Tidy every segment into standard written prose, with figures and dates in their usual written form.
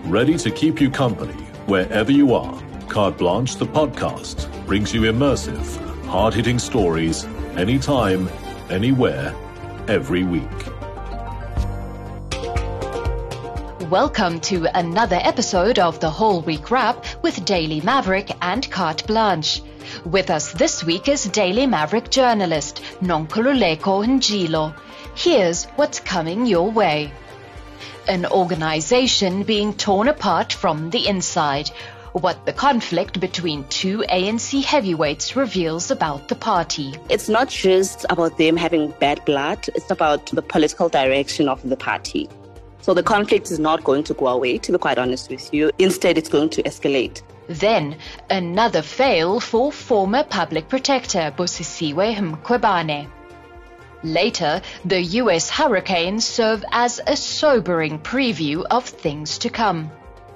ready to keep you company wherever you are. Carte Blanche, the podcast, brings you immersive, hard-hitting stories anytime, anywhere, every week. Welcome to another episode of the Whole Week Wrap with Daily Maverick and Carte Blanche. With us this week is Daily Maverick journalist Nonkululeko Njilo. Here's what's coming your way. An organization being torn apart from the inside. What the conflict between two ANC heavyweights reveals about the party. It's not just about them having bad blood, it's about the political direction of the party. So the conflict is not going to go away, to be quite honest with you. Instead, it's going to escalate. Then, another fail for former public protector Busisiwe Mkhwebane. Later, the US hurricanes serve as a sobering preview of things to come.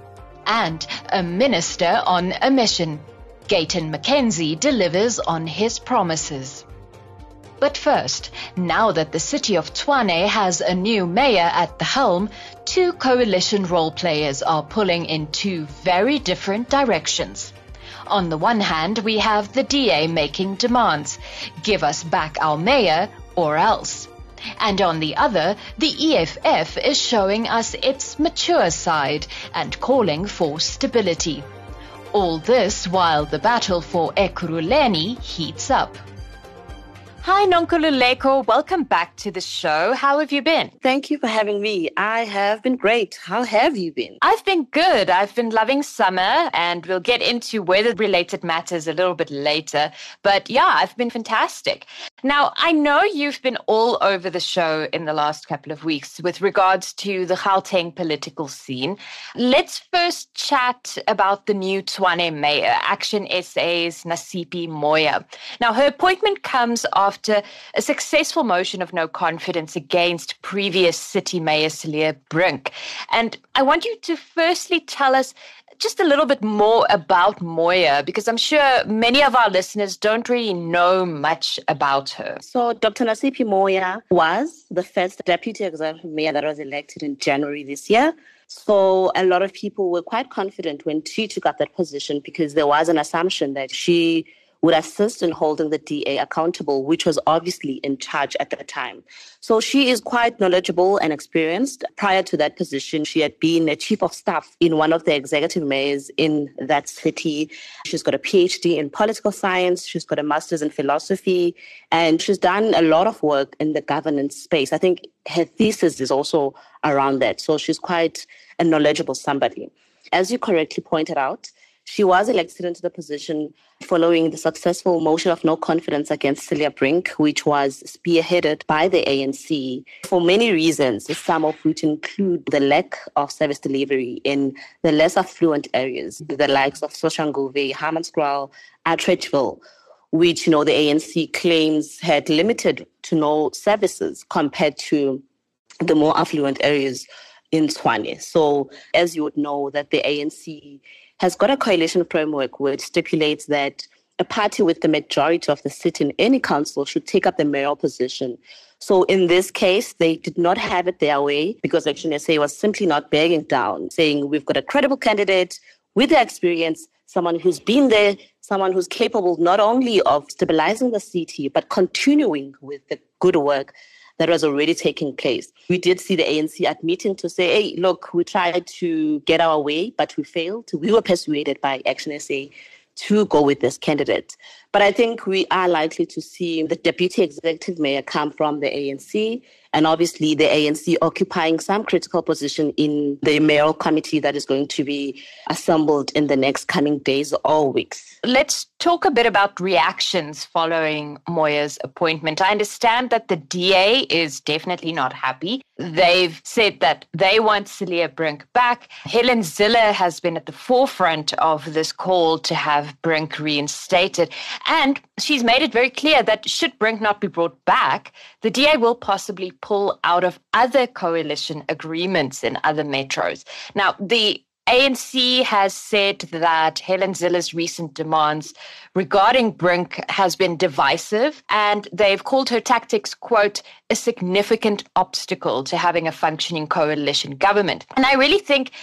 And a minister on a mission. Gayton McKenzie delivers on his promises. But first, now that the city of Tshwane has a new mayor at the helm, two coalition role players are pulling in two very different directions. On the one hand, we have the DA making demands. Give us back our mayor or else. And on the other, the EFF is showing us its mature side and calling for stability. All this while the battle for Ekurhuleni heats up. Hi, Nonkululeko. Welcome back to the show. How have you been? Thank you for having me. I have been great. How have you been? I've been good. I've been loving summer, and we'll get into weather-related matters a little bit later. But yeah, I've been fantastic. Now, I know you've been all over the show in the last couple of weeks with regards to the Gauteng political scene. Let's first chat about the new Tshwane mayor, Action SA's Nasipi Moya. Now, her appointment comes after a successful motion of no confidence against previous city mayor Cilliers Brink. And I want you to firstly tell us just a little bit more about Moya, because I'm sure many of our listeners don't really know much about her. So Dr. Nasipi Moya was the first deputy executive mayor that was elected in January this year. So a lot of people were quite confident when she took up that position because there was an assumption that she would assist in holding the DA accountable, which was obviously in charge at the time. So she is quite knowledgeable and experienced. Prior to that position, she had been a chief of staff in one of the executive mayors in that city. She's got a PhD in political science. She's got a master's in philosophy, and she's done a lot of work in the governance space. I think her thesis is also around that. So she's quite a knowledgeable somebody. As you correctly pointed out, she was elected into the position following the successful motion of no confidence against Cilliers Brink, which was spearheaded by the ANC for many reasons, some of which include the lack of service delivery in the less affluent areas, the likes of Soshanguve, Hammanskraal, Atteridgeville, which, the ANC claims had limited to no services compared to the more affluent areas in Tshwane. So, as you would know, that the ANC has got a coalition framework which stipulates that a party with the majority of the seat in any council should take up the mayoral position. So in this case, they did not have it their way because Action SA was simply not begging down, saying we've got a credible candidate with the experience, someone who's been there, someone who's capable not only of stabilizing the city, but continuing with the good work that was already taking place. We did see the ANC admitting to say, hey, look, we tried to get our way, but we failed. We were persuaded by Action SA to go with this candidate. But I think we are likely to see the deputy executive mayor come from the ANC, and obviously the ANC occupying some critical position in the mayoral committee that is going to be assembled in the next coming days or weeks. Let's talk a bit about reactions following Moya's appointment. I understand that the DA is definitely not happy. They've said that they want Cilliers Brink back. Helen Zille has been at the forefront of this call to have Brink reinstated. And she's made it very clear that should Brink not be brought back, the DA will possibly pull out of other coalition agreements in other metros. Now, the ANC has said that Helen Zille's recent demands regarding Brink has been divisive, and they've called her tactics, quote, a significant obstacle to having a functioning coalition government. And I really think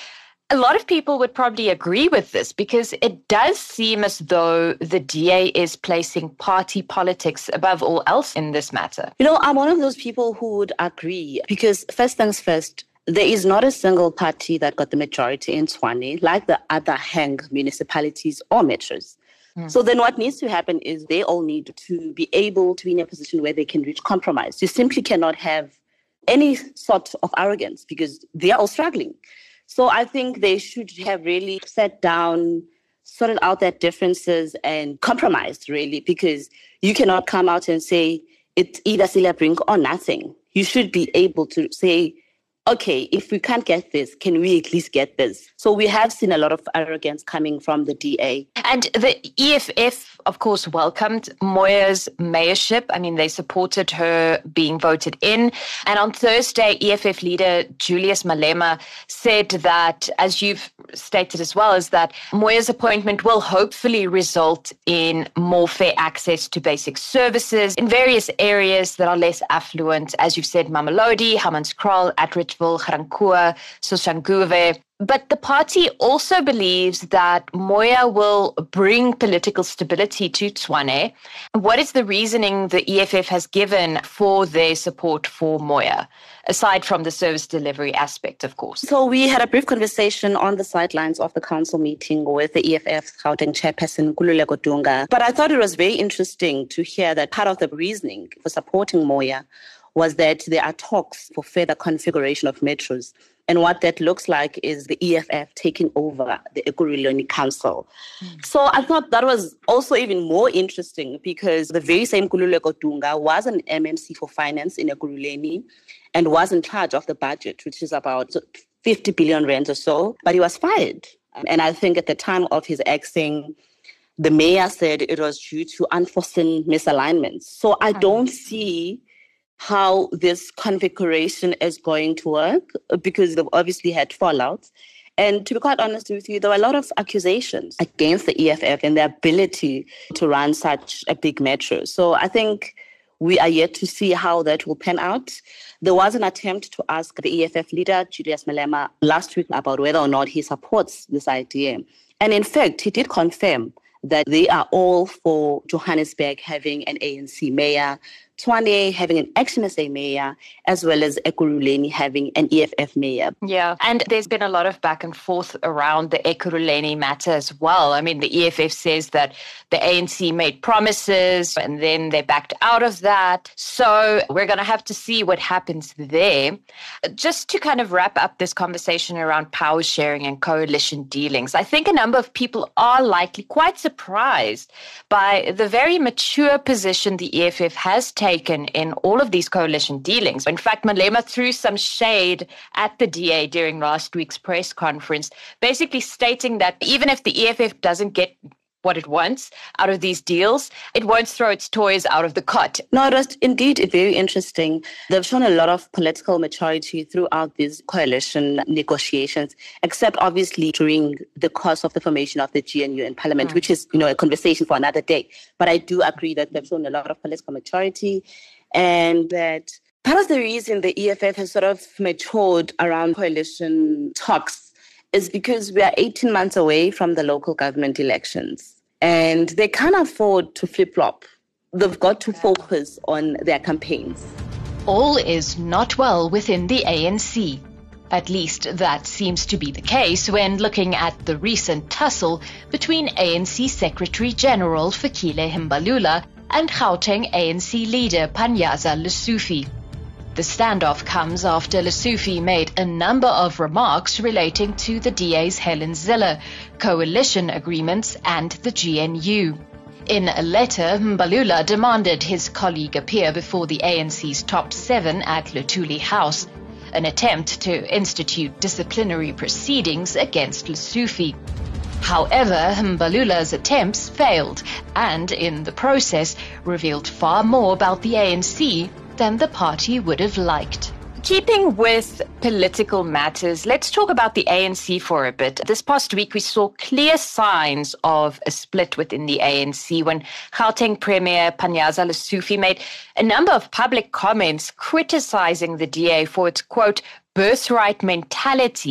A lot of people would probably agree with this because it does seem as though the DA is placing party politics above all else in this matter. I'm one of those people who would agree because first things first, there is not a single party that got the majority in Tshwane like the other Hang municipalities or metros. So then what needs to happen is they all need to be able to be in a position where they can reach compromise. You simply cannot have any sort of arrogance because they are all struggling. So I think they should have really sat down, sorted out their differences and compromised, really, because you cannot come out and say it's either Celia Brink or nothing. You should be able to say, okay, if we can't get this, can we at least get this? So we have seen a lot of arrogance coming from the DA. And the EFF, of course, welcomed Moya's mayorship. I mean, they supported her being voted in. And on Thursday, EFF leader Julius Malema said that, as you've stated as well, is that Moya's appointment will hopefully result in more fair access to basic services in various areas that are less affluent. As you've said, Mamelodi, Hammanskraal, Atteridgeville, Ga-Rankuwa, Soshanguve. But the party also believes that Moya will bring political stability to Tshwane. What is the reasoning the EFF has given for their support for Moya, aside from the service delivery aspect, of course? So we had a brief conversation on the sidelines of the council meeting with the EFF Gauteng chairperson, Kululeko Dunga. But I thought it was very interesting to hear that part of the reasoning for supporting Moya was that there are talks for further configuration of metros. And what that looks like is the EFF taking over the Ekurhuleni Council. So I thought that was also even more interesting because the very same Kululeko Dunga was an MMC for finance in Ekurhuleni and was in charge of the budget, which is about 50 billion rand or so, but he was fired. And I think at the time of his axing, the mayor said it was due to unforeseen misalignments. So I don't see how this configuration is going to work because they've obviously had fallouts. And to be quite honest with you, there were a lot of accusations against the EFF and their ability to run such a big metro. So I think we are yet to see how that will pan out. There was an attempt to ask the EFF leader, Julius Malema, last week about whether or not he supports this idea. And in fact, he did confirm that they are all for Johannesburg having an ANC mayor, Tshwane having an Action SA mayor, as well as Ekurhuleni having an EFF mayor. Yeah, and there's been a lot of back and forth around the Ekurhuleni matter as well. I mean, the EFF says that the ANC made promises and then they backed out of that. So we're going to have to see what happens there. Just to kind of wrap up this conversation around power sharing and coalition dealings, I think a number of people are likely quite surprised by the very mature position the EFF has taken in all of these coalition dealings. In fact, Malema threw some shade at the DA during last week's press conference, basically stating that even if the EFF doesn't get what it wants out of these deals, it won't throw its toys out of the cot. No, it was indeed very interesting. They've shown a lot of political maturity throughout these coalition negotiations, except obviously during the course of the formation of the GNU in Parliament, which is, a conversation for another day. But I do agree that they've shown a lot of political maturity and that part of the reason the EFF has sort of matured around coalition talks is because we are 18 months away from the local government elections. And they can't afford to flip-flop. They've got to focus on their campaigns. All is not well within the ANC. At least that seems to be the case when looking at the recent tussle between ANC Secretary General Fikile Mbalula and Gauteng ANC leader Panyaza Lesufi. The standoff comes after Lesufi made a number of remarks relating to the DA's Helen Zille, coalition agreements and the GNU. In a letter, Mbalula demanded his colleague appear before the ANC's top 7 at Luthuli House, an attempt to institute disciplinary proceedings against Lesufi. However, Mbalula's attempts failed and, in the process, revealed far more about the ANC than the party would have liked. Keeping with political matters, let's talk about the ANC for a bit. This past week, we saw clear signs of a split within the ANC when Gauteng Premier Panyaza Lesufi made a number of public comments criticizing the DA for its, quote, birthright mentality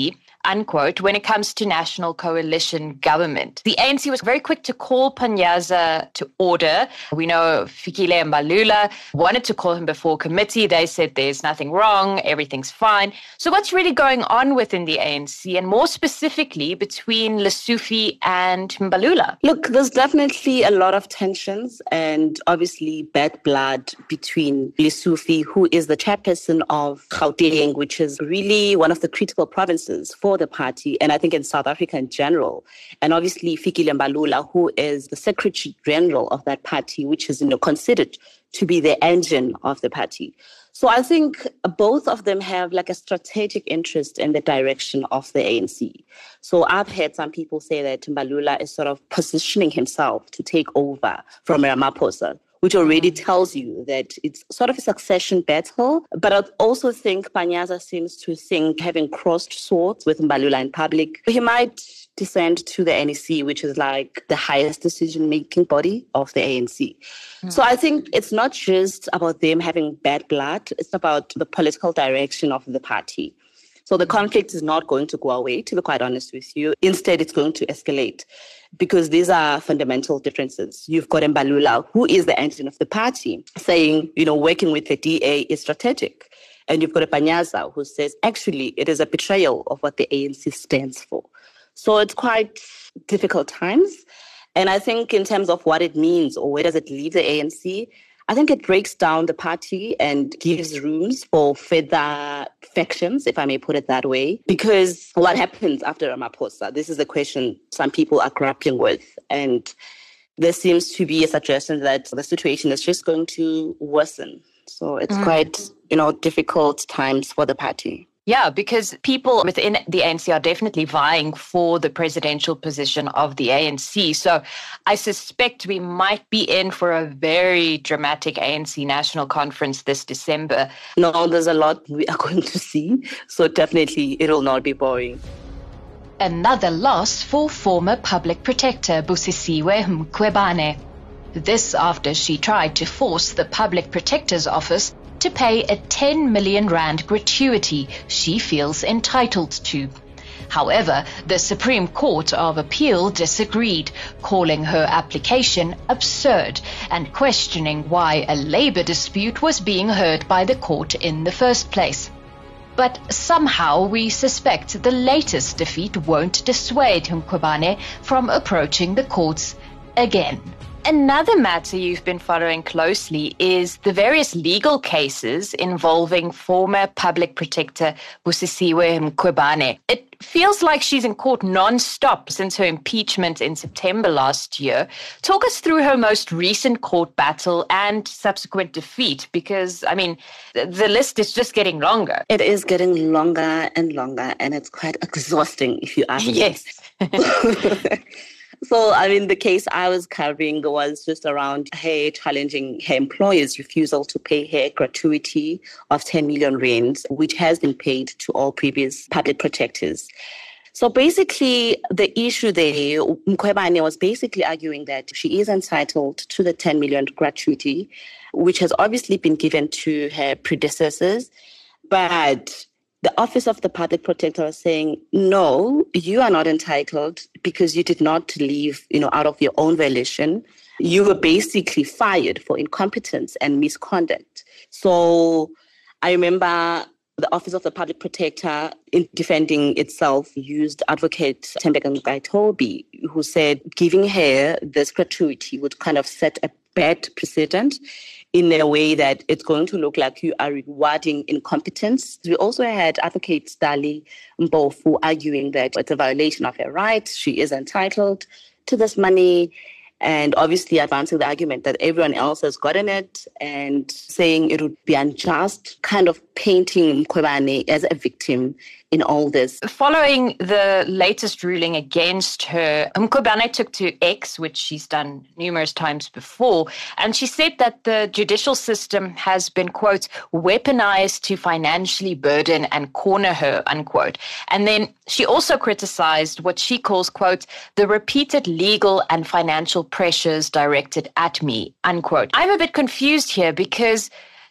unquote, when it comes to national coalition government. The ANC was very quick to call Panyaza to order. We know Fikile Mbalula wanted to call him before committee. They said there's nothing wrong, everything's fine. So what's really going on within the ANC, and more specifically between Lesufi and Mbalula? Look, there's definitely a lot of tensions and obviously bad blood between Lesufi, who is the chairperson of Gauteng, which is really one of the critical provinces for the party, and I think in South Africa in general. And obviously Fikile Mbalula, who is the Secretary General of that party, which is considered to be the engine of the party. So I think both of them have like a strategic interest in the direction of the ANC. So I've heard some people say that Mbalula is sort of positioning himself to take over from Ramaphosa, which already tells you that it's sort of a succession battle. But I also think Panyaza seems to think, having crossed swords with Mbalula in public, he might descend to the NEC, which is like the highest decision-making body of the ANC. So I think it's not just about them having bad blood, it's about the political direction of the party. So the conflict is not going to go away, to be quite honest with you. Instead, it's going to escalate because these are fundamental differences. You've got Mbalula, who is the engine of the party, saying, working with the DA is strategic. And you've got a Panyaza who says, actually, it is a betrayal of what the ANC stands for. So it's quite difficult times. And I think in terms of what it means or where does it leave the ANC, I think it breaks down the party and gives rooms for further factions, if I may put it that way. Because what happens after Ramaphosa? This is a question some people are grappling with. And there seems to be a suggestion that the situation is just going to worsen. So it's quite, difficult times for the party. Yeah, because people within the ANC are definitely vying for the presidential position of the ANC. So I suspect we might be in for a very dramatic ANC National Conference this December. No, there's a lot we are going to see. So definitely it'll not be boring. Another loss for former Public Protector Busisiwe Mkhwebane. This after she tried to force the Public Protector's Office to pay a 10 million rand gratuity she feels entitled to. However, the Supreme Court of Appeal disagreed, calling her application absurd and questioning why a labour dispute was being heard by the court in the first place. But somehow we suspect the latest defeat won't dissuade Mkhwebane from approaching the courts again. Another matter you've been following closely is the various legal cases involving former Public Protector Busisiwe Mkhwebane. It feels like she's in court non-stop since her impeachment in September last year. Talk us through her most recent court battle and subsequent defeat, because, the list is just getting longer. It is getting longer and longer, and it's quite exhausting, if you ask me. Yes. So, the case I was covering was just around her challenging her employer's refusal to pay her gratuity of 10 million rands, which has been paid to all previous public protectors. So basically, the issue there, Mkhwebane was basically arguing that she is entitled to the 10 million gratuity, which has obviously been given to her predecessors, but the Office of the Public Protector was saying, no, you are not entitled because you did not leave, out of your own volition. You were basically fired for incompetence and misconduct. So I remember the Office of the Public Protector, in defending itself, used Advocate Thembeka Mqayitobi, who said giving her this gratuity would kind of set a bad precedent in a way that it's going to look like you are rewarding incompetence. We also had Advocate Dali Mpofu arguing that it's a violation of her rights. She is entitled to this money, and obviously advancing the argument that everyone else has gotten it and saying it would be unjust, kind of painting Mkhwebane as a victim in all this. Following the latest ruling against her, Mkhwebane took to X, which she's done numerous times before, and she said that the judicial system has been, quote, weaponized to financially burden and corner her, unquote. And then she also criticized what she calls, quote, the repeated legal and financial pressures directed at me, unquote. I'm a bit confused here because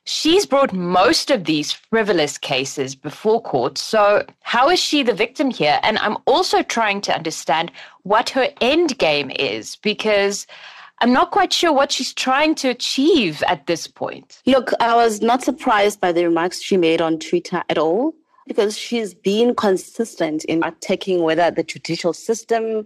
She's brought most of these frivolous cases before court. So how is she the victim here? And I'm also trying to understand what her end game is, because I'm not quite sure what she's trying to achieve at this point. Look, I was not surprised by the remarks she made on Twitter at all, because she's been consistent in attacking whether the judicial system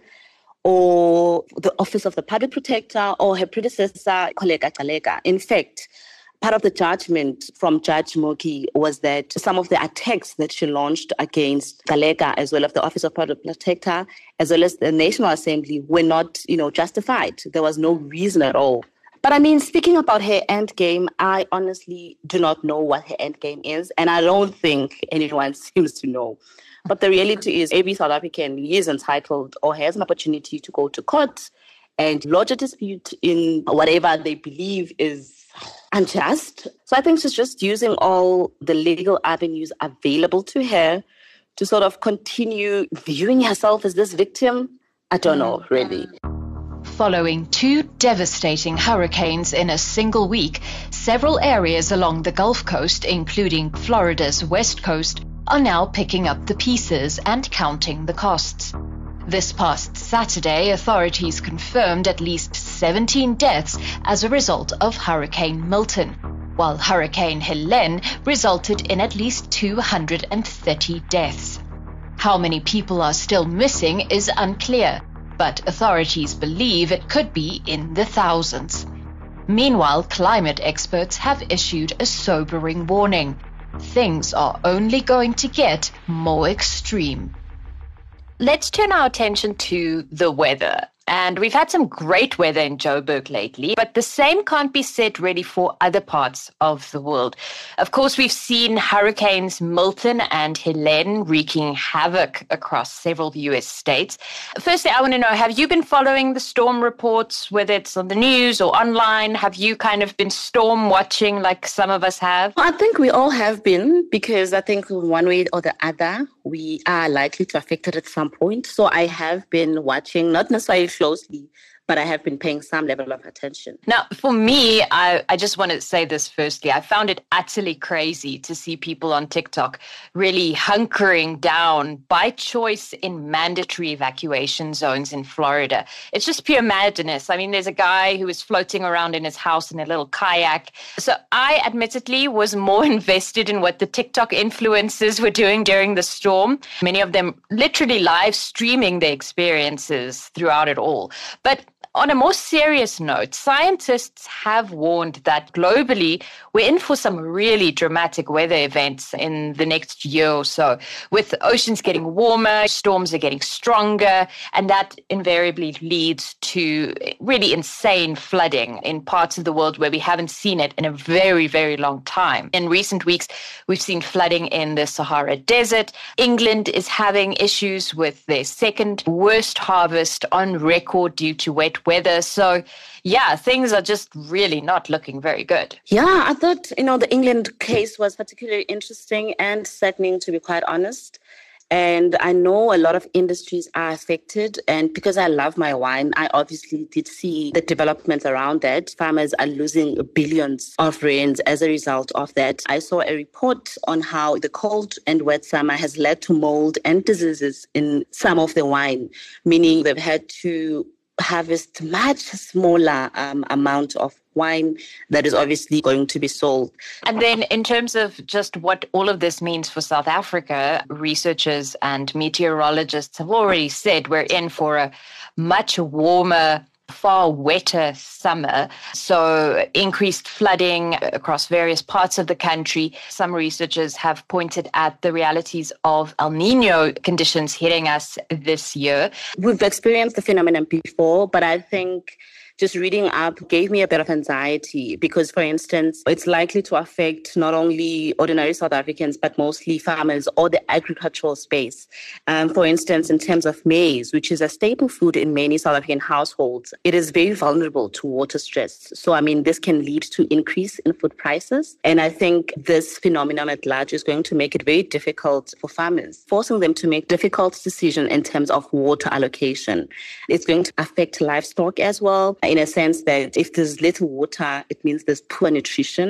or the Office of the Public Protector or her predecessor, Kholeka Gcaleka. In fact, part of the judgment from Judge Moki was that some of the attacks that she launched against Gcaleka, as well as the Office of Public Protector, as well as the National Assembly, were not, justified. There was no reason at all. But I mean, speaking about her end game, I honestly do not know what her end game is, and I don't think anyone seems to know. But the reality is, every South African is entitled or has an opportunity to go to court and lodge a dispute in whatever they believe is unjust. So I think she's just using all the legal avenues available to her to sort of continue viewing herself as this victim. I don't know, really. Following 2 devastating hurricanes in a single week, several areas along the Gulf Coast, including Florida's west coast, are now picking up the pieces and counting the costs. This past Saturday, authorities confirmed at least 17 deaths as a result of Hurricane Milton, while Hurricane Helene resulted in at least 230 deaths. How many people are still missing is unclear, but authorities believe it could be in the thousands. Meanwhile, climate experts have issued a sobering warning. Things are only going to get more extreme. Let's turn our attention to the weather. And we've had some great weather in Joburg lately, but the same can't be said really for other parts of the world. Of course, we've seen hurricanes Milton and Helene wreaking havoc across several US states. Firstly, I want to know, have you been following the storm reports, whether it's on the news or online? Have you kind of been storm watching like some of us have? I think we all have been, because I think one way or the other, we are likely to affect it at some point. So I have been watching, not necessarily closely, but I have been paying some level of attention. Now, for me, I just want to say this firstly. I found it utterly crazy to see people on TikTok really hunkering down by choice in mandatory evacuation zones in Florida. It's just pure madness. I mean, there's a guy who was floating around in his house in a little kayak. So I admittedly was more invested in what the TikTok influencers were doing during the storm. Many of them literally live streaming their experiences throughout it all. But on a more serious note, scientists have warned that globally we're in for some really dramatic weather events in the next year or so, with oceans getting warmer, storms are getting stronger, and that invariably leads to really insane flooding in parts of the world where we haven't seen it in a very, very long time. In recent weeks, we've seen flooding in the Sahara Desert. England is having issues with their second worst harvest on record due to wet weather. So, yeah, things are just really not looking very good. Yeah, I thought, the England case was particularly interesting and saddening, to be quite honest. And I know a lot of industries are affected. And because I love my wine, I obviously did see the developments around that. Farmers are losing billions of rands as a result of that. I saw a report on how the cold and wet summer has led to mold and diseases in some of the wine, meaning they've had to harvest much smaller amount of wine that is obviously going to be sold. And then in terms of just what all of this means for South Africa, researchers and meteorologists have already said we're in for a much warmer, far wetter summer. So increased flooding across various parts of the country. Some researchers have pointed at the realities of El Nino conditions hitting us this year. We've experienced the phenomenon before, but I think just reading up gave me a bit of anxiety because, for instance, it's likely to affect not only ordinary South Africans, but mostly farmers or the agricultural space. For instance, in terms of maize, which is a staple food in many South African households, it is very vulnerable to water stress. So, this can lead to increase in food prices. And I think this phenomenon at large is going to make it very difficult for farmers, forcing them to make difficult decisions in terms of water allocation. It's going to affect livestock as well, in a sense that if there's little water, it means there's poor nutrition.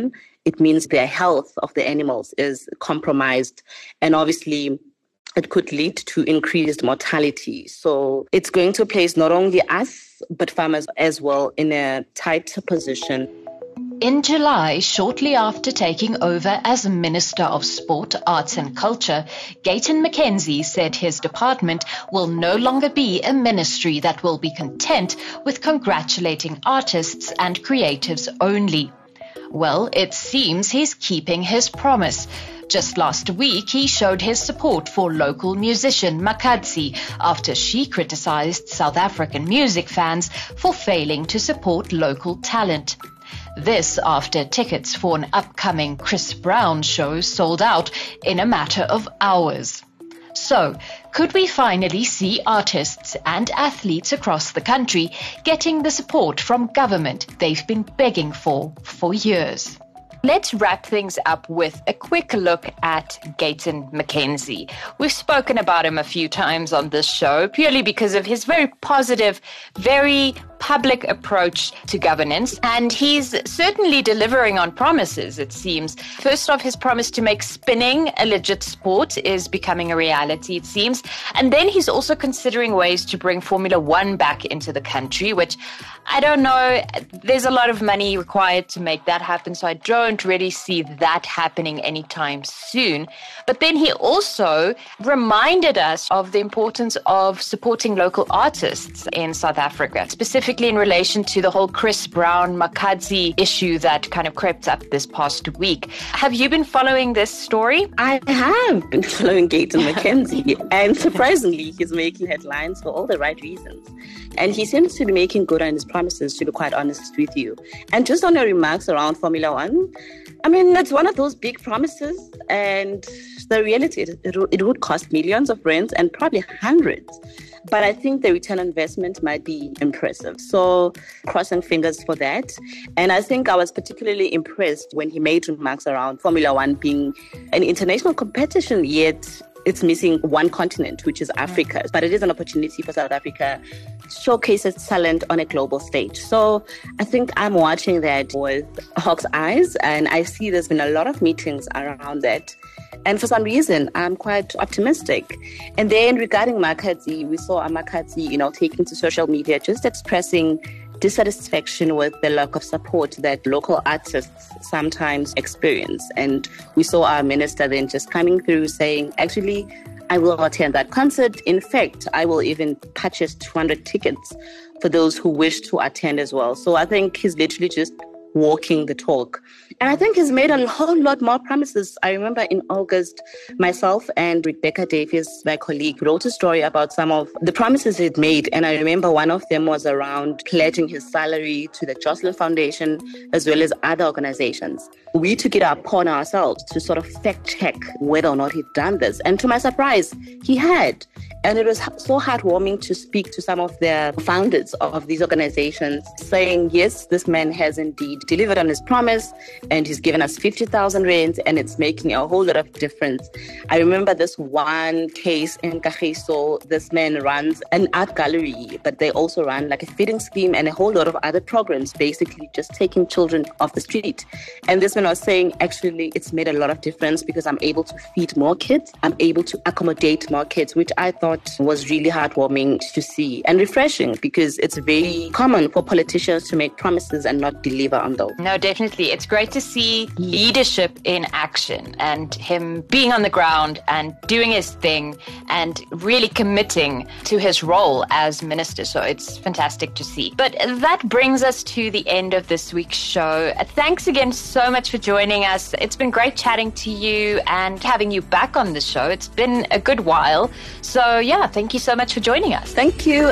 it means the health of the animals is compromised. And obviously, it could lead to increased mortality. So it's going to place not only us, but farmers as well in a tighter position. In July, shortly after taking over as Minister of Sport, Arts and Culture, Gayton McKenzie said his department will no longer be a ministry that will be content with congratulating artists and creatives only. Well, it seems he's keeping his promise. Just last week, he showed his support for local musician Makadzi after she criticized South African music fans for failing to support local talent. This after tickets for an upcoming Chris Brown show sold out in a matter of hours. So, could we finally see artists and athletes across the country getting the support from government they've been begging for years? Let's wrap things up with a quick look at Gayton McKenzie. We've spoken about him a few times on this show purely because of his very positive, very public approach to governance, and he's certainly delivering on promises, it seems. First off, his promise to make spinning a legit sport is becoming a reality, it seems. And then he's also considering ways to bring Formula One back into the country, which I don't know, there's a lot of money required to make that happen, so I don't really see that happening anytime soon. But then he also reminded us of the importance of supporting local artists in South Africa, specifically in relation to the whole Chris Brown Makadzi issue that kind of crept up this past week. Have you been following this story? I have been following Gayton McKenzie, and surprisingly, he's making headlines for all the right reasons. And he seems to be making good on his promises, to be quite honest with you. And just on your remarks around Formula One, I mean, it's one of those big promises, and the reality is it would cost millions of rands and probably hundreds. But I think the return on investment might be impressive. So crossing fingers for that. And I think I was particularly impressed when he made remarks around Formula One being an international competition, yet it's missing one continent, which is Africa. But it is an opportunity for South Africa to showcase its talent on a global stage. So I think I'm watching that with hawk's eyes, and I see there's been a lot of meetings around that. And for some reason, I'm quite optimistic. And then regarding Makadzi, we saw Makadzi, taking to social media, just expressing dissatisfaction with the lack of support that local artists sometimes experience. And we saw our minister then just coming through saying, actually, I will attend that concert. In fact, I will even purchase 200 tickets for those who wish to attend as well. So I think he's literally just walking the talk. And I think he's made a whole lot more promises. I remember in August, myself and Rebecca Davies, my colleague, wrote a story about some of the promises he'd made. And I remember one of them was around pledging his salary to the Jocelyn Foundation, as well as other organizations. We took it upon ourselves to sort of fact check whether or not he'd done this. And to my surprise, he had. And it was so heartwarming to speak to some of the founders of these organizations saying, yes, this man has indeed delivered on his promise, and he's given us 50,000 rands, and it's making a whole lot of difference. I remember this one case in Kagiso. This man runs an art gallery, but they also run like a feeding scheme and a whole lot of other programs, basically just taking children off the street. And this man was saying, actually, it's made a lot of difference because I'm able to feed more kids. I'm able to accommodate more kids, which I thought was really heartwarming to see and refreshing, because it's very common for politicians to make promises and not deliver on those. No, definitely. It's great to see leadership in action and him being on the ground and doing his thing and really committing to his role as minister. So it's fantastic to see. But that brings us to the end of this week's show. Thanks again so much for joining us. It's been great chatting to you and having you back on the show. It's been a good while. So yeah, thank you so much for joining us. Thank you.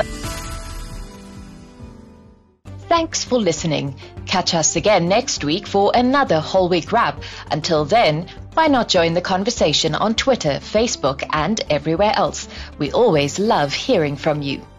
Thanks for listening. Catch us again next week for another whole week wrap. Until then, why not join the conversation on Twitter, Facebook, and everywhere else? We always love hearing from you.